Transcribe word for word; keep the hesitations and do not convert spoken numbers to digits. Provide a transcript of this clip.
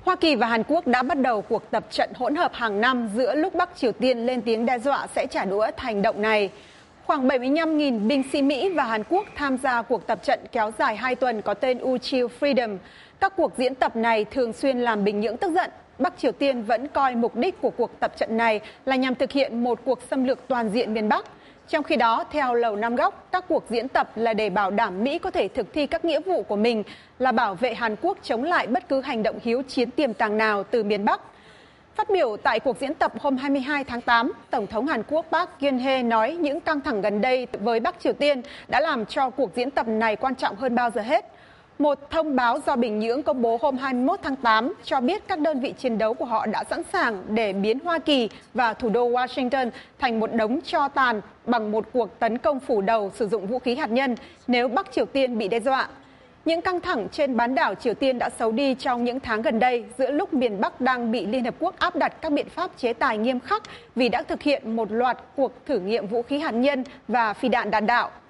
Hoa Kỳ và Hàn Quốc đã bắt đầu cuộc tập trận hỗn hợp hàng năm giữa lúc Bắc Triều Tiên lên tiếng đe dọa sẽ trả đũa hành động này. Khoảng bảy mươi lăm nghìn binh sĩ Mỹ và Hàn Quốc tham gia cuộc tập trận kéo dài hai tuần có tên Uchill Freedom. Các cuộc diễn tập này thường xuyên làm Bình Nhưỡng tức giận. Bắc Triều Tiên vẫn coi mục đích của cuộc tập trận này là nhằm thực hiện một cuộc xâm lược toàn diện miền Bắc. Trong khi đó, theo Lầu Năm Góc, các cuộc diễn tập là để bảo đảm Mỹ có thể thực thi các nghĩa vụ của mình là bảo vệ Hàn Quốc chống lại bất cứ hành động hiếu chiến tiềm tàng nào từ miền Bắc. Phát biểu tại cuộc diễn tập hôm hai mươi hai tháng tám, Tổng thống Hàn Quốc Park Geun-hye nói những căng thẳng gần đây với Bắc Triều Tiên đã làm cho cuộc diễn tập này quan trọng hơn bao giờ hết. Một thông báo do Bình Nhưỡng công bố hôm hai mươi mốt tháng tám cho biết các đơn vị chiến đấu của họ đã sẵn sàng để biến Hoa Kỳ và thủ đô Washington thành một đống tro tàn bằng một cuộc tấn công phủ đầu sử dụng vũ khí hạt nhân nếu Bắc Triều Tiên bị đe dọa. Những căng thẳng trên bán đảo Triều Tiên đã xấu đi trong những tháng gần đây giữa lúc miền Bắc đang bị Liên Hợp Quốc áp đặt các biện pháp chế tài nghiêm khắc vì đã thực hiện một loạt cuộc thử nghiệm vũ khí hạt nhân và phi đạn đạn đạo.